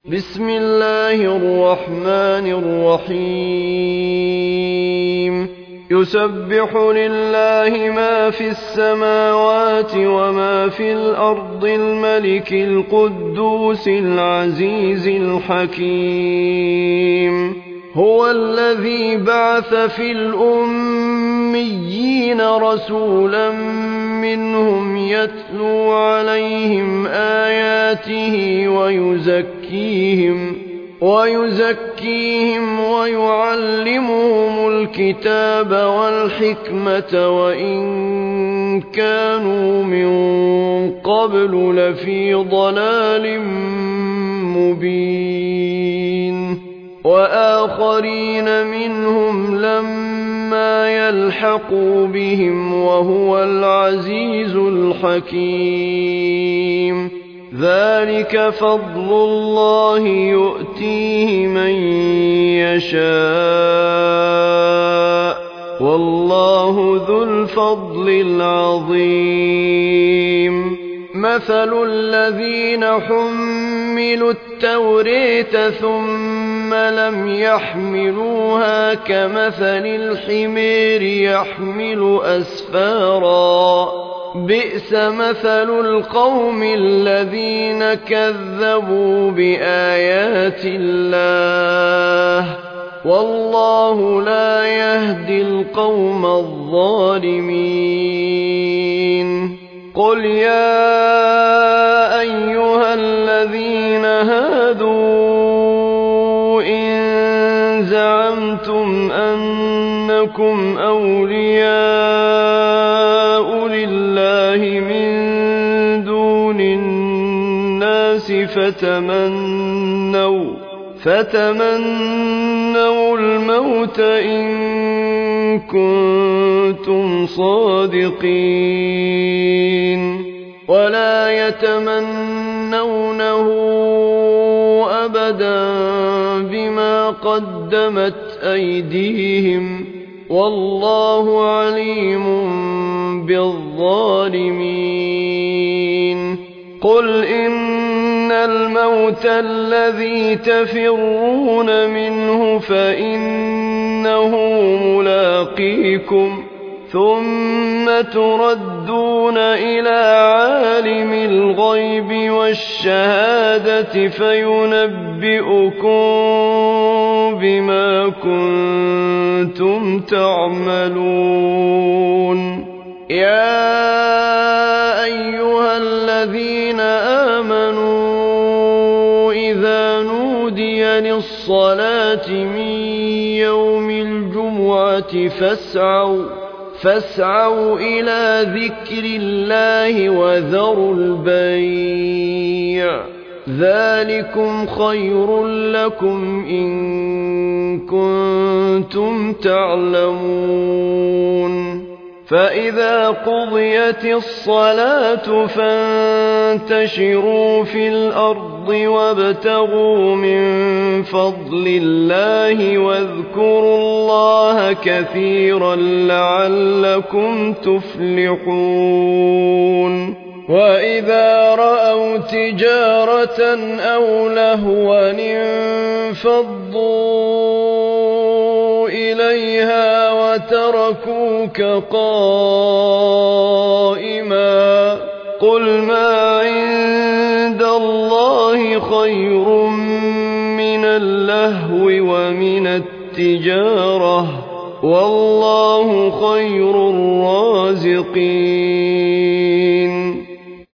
بسم الله الرحمن الرحيم يسبح لله ما في السماوات وما في الأرض الملك القدوس العزيز الحكيم هو الذي بعث في الأميين رسولا منهم يتلو عليهم آياته ويزكيهم ويعلمهم الكتاب والحكمة وإن كانوا من قبل لفي ضلال مبين وآخرين منهم لما يلحقوا بهم وهو العزيز الحكيم ذلك فضل الله يؤتيه من يشاء والله ذو الفضل العظيم مثل الذين حملوا التوراة ثم لم يحملوها كمثل الحمير يحمل أسفارا بئس مثل القوم الذين كذبوا بآيات الله والله لا يهدي القوم الظالمين قل يا أيها الذين هادوا إن زعمتم أنكم أولياء لله من دون الناس فتمنوا الموت إن كنتم صادقين ولا يتمنونه أبدا بما قدمت أيديهم والله عليم بالظالمين قل إن الموت الذي تفرون منه فإنه ملاقيكم ثم تردون إلى عالم الغيب والشهادة فينبئكم بما كنتم تعملون يا أيها الذين آمنوا إذا نودي للصلاة من يوم الجمعة فاسعوا إلى ذكر الله وذروا البيع ذلكم خير لكم إن كنتم تعلمون فإذا قضيت الصلاة فانتشروا في الأرض وابتغوا من فضل الله واذكروا الله كثيرا لعلكم تفلحون وإذا رأوا تجارة أو لهوا انفضوا إليها وتركوك قائما قل ما عند الله خير من اللهو ومن التجارة والله خير الرازقين